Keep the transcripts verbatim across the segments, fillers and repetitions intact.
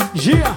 Yeah.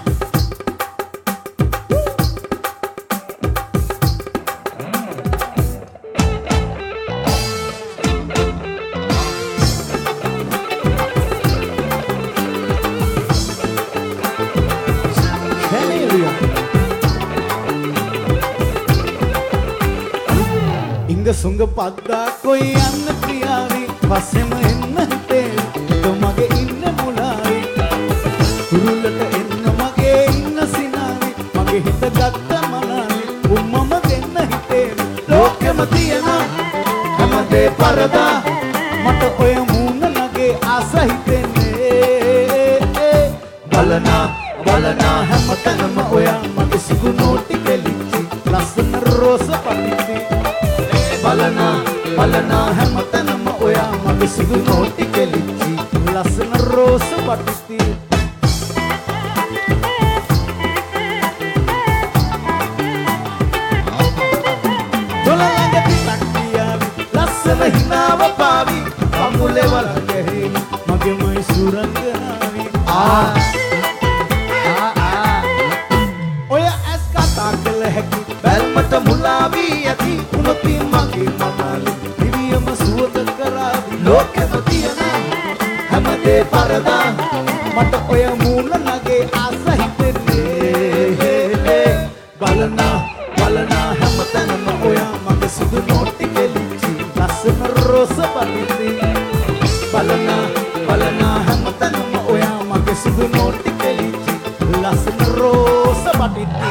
සුඟ පද්දා කොයි යන්න ප්‍රියාවි පස්සෙම එන්න හිතේ තොමගේ ඉන්න මුලාවි උරුල්ලට එන්න මගේ ඉන්න සිනාවි මගේ හිත ගත්ත මනාවි උම්මම දෙන්න හිතේ ලෝකෙම තියෙන හැමදේ පරදා මට ඔය මූණ නගේ ආස හිතෙන්නේ බලනා බලනා හැමතැනම ඔයා මගේ සිගුනෝටි කෙලිච්චි ලස්සන රෝස පටිච්චි බලනා බලනා හැමතැනම ඔයා මගේ සිගුනෝටි කෙලිච්චි ලස්සන රෝස පටිච්චි දොළඟ පිටක් පියාවි ලස්සන හිනාව පාවි අමුලේ වලගෙහි මගේ මයි සුරංගනාවි ආ බැල්මට මුලාවි ඇති උනොති මගේ මනලි දිවියම සුවඳ කරාවි ලෝකෙම තියෙන හැමදේ පරදා මට ඔය මූණ නගේ ආස හිතෙන්නේ බලනා බලනා හැමතැනම ඔයා මගේ සුදු නෝටි කෙලිච්චි ලස්සන රෝස පටිච්චි බලනා බලනා හැමතැනම ඔයා මගේ සුදු නෝටි කෙලිච්චි ලස්සන රෝස පටිච්චි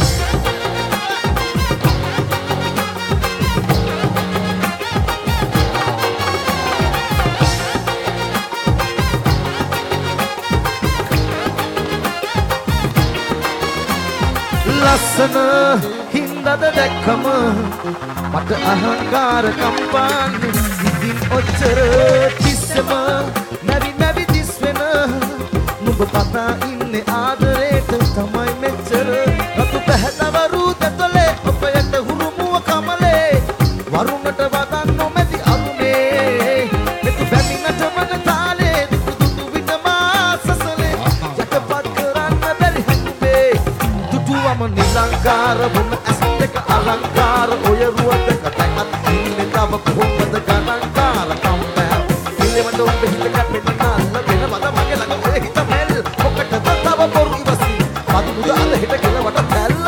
ලස්සන හින්දද දැක්කම මට අහංකාර කම්පාන්නේ ඉතින් ඔච්චර තිස්සම නැවි නැවි දිස් වෙන නුඹ පතා ඉන්නේ ආදරේට තමයි මෙච්චර රතු පැහැදවරු දෙතොලේ ඔබයට හුරුමුව කමලේ වරුණට වදන් නොමැති අරුමේ මෙතු බැමිනට මන තාලේ දුටු දුටු විට මාසසලේ යටපත් කරන්න බැරි හැඟුමේ දුටුවම නිලංකාර වුණ ඇස් දෙක අලංකාර ඔය රුව දෙක තැකත් ඉන්නේ තව කොහොමද ගණන්කාර කම්පැල් ඉල්ලෙවන්න ඔබ හිත කැපෙන්න නාන්න වෙනවද මගේ ළඟ ඔය හිත මෙල් මොකටද තව බොරු ඉවසි මදු මුද අල හිත කෙලවට පැල්ල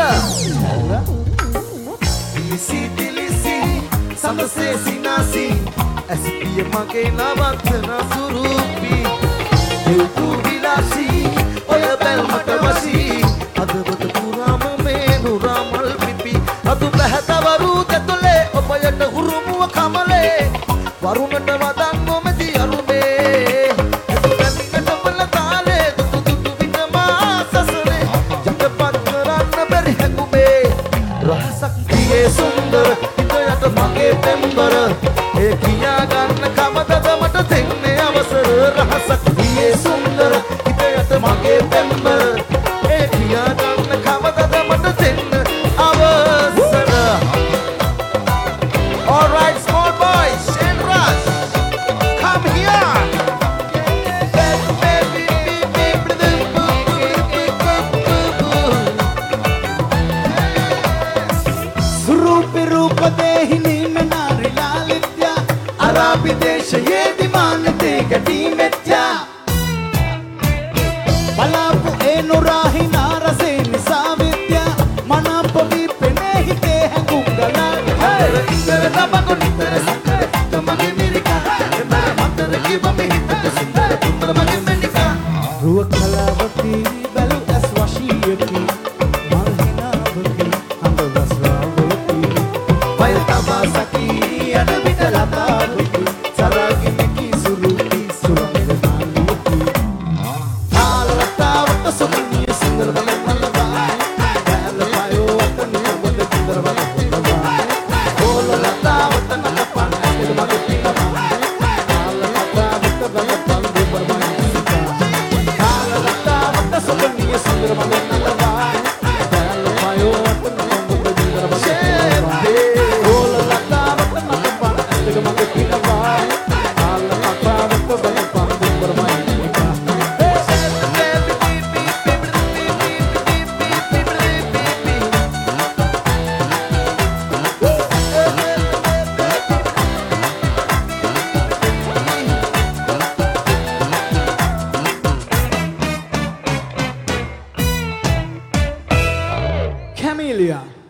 දිලිසි දිලිසි සමසේ සිනාසි ඇසිපිය මගේ නවත්තන සුරුපි දෙව්තු විලාසි ඔය බැල්මට වසී අදවත පුරාම මේ නුරාමල් පිපි අදු පැහැතවරු දෙතොලේ ඔබයට හුරුමුව කමලේ වරුණට වදන් නොමැති අරුමේ එතුගැමිනට වල තාලේ දුටු දුටු විට මාසසනේ යටපත් කරන්න බැරි හැඟුමේ රහසක් දියේ සුන්දර හිතයට මගේ පෙම්බර ඒ කියා ගන්න කමදද මට දෙන්නේ අවසර රහසක් දියේ සුන්දර හිතයට මගේ පෙම්බර ඒ කියා ගන්න කමදද මට දෙන්න අවසර All right, small boys and Rush, come here. Surupi rupa dehini menari lalitya Arabi desha ye dimanate gadi metya Balapu enu rahi narase nisavidya Manapu vipene hite hangungala Indra tabago nitra sakare tamage nirika Mara matara kiva me hita sindara tumra mage menika Ruwa kalavati balu as washiyaki Malhinavaki andalas ravati Vaya tabasaki anabita latavaki Saragi meki suruti suramira naliki Alatavata sumniya sundara valatavai Galavayo ataniya vada sundara valatavai Ola latava Julia.